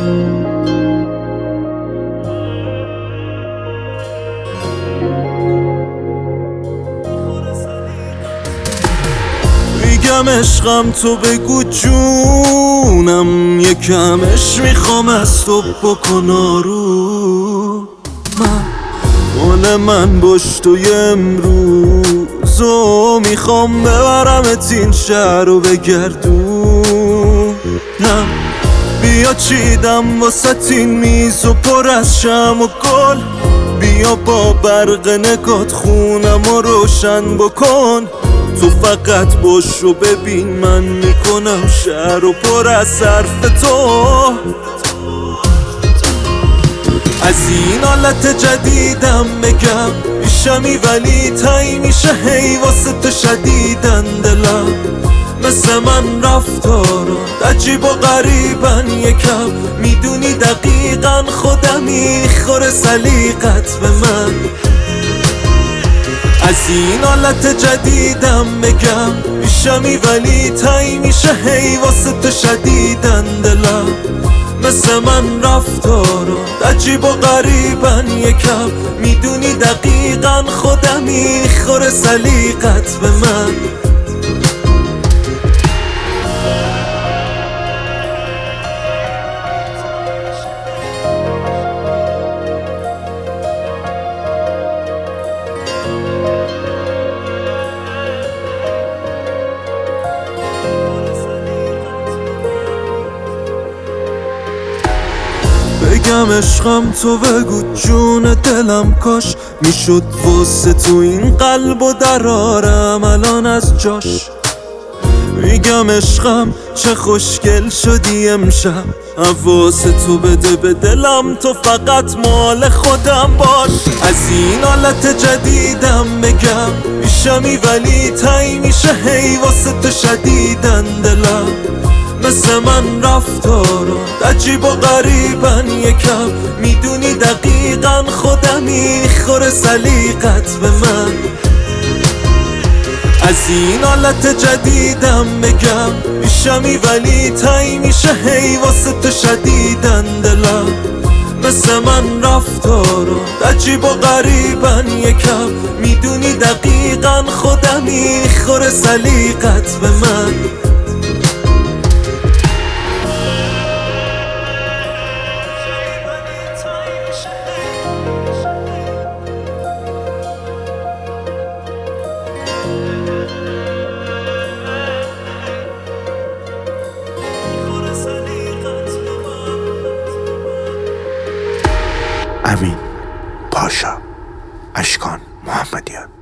میگم عشقم تو بگو جونم، یکمش میخوام از تو بکن آروم. مال من باش توی امروزو میخوام ببرمت این شهر رو بگردونم. بیا چیدم واسه این میز و پر از شم و گل، بیا با برق نگات خونم و روشن بکن. تو فقط باش و ببین من میکنم شهر و پر از حرف تو. از این حالت جدیدم بگم میشمی ولی تایی میشه هی واسه تو شدیدن دلم. مثل من رفتارات عجیب و غریبن یکم، میدونی دقیقا خودم میخوره سلیقت به من. از این حالت جدیدم بگم میشمی ولی تایی میشه هی واسه تو شدیدن دلم. مثل من رفتارات عجیب و غریبن یکم، میدونی دقیقا خودم میخوره سلیقت به من. بگم عشقم تو بگو جون دلم، کاش میشد واسه تو این قلب و درارم الان از جاش. میگم عشقم چه خوشگل شدی امشب، حواس تو بده به دلم، تو فقط مال خودم باش. از این حالت جدیدم بگم میشمی ولی تایی میشه هی واسه تو شدیدن دلم. مثل من رفتارات عجیب و غریبن یکم، میدونی دقیقا خودم میخوره سلیقت به من. از این حالت جدیدم بگم میشمی ولی تایی میشه هی واسه تو شدیدن دلم. مثل من رفتارات عجیب و غریبن یکم، میدونی دقیقا خودم میخوره سلیقت به من. امین پاشا، اشکان محمدیان.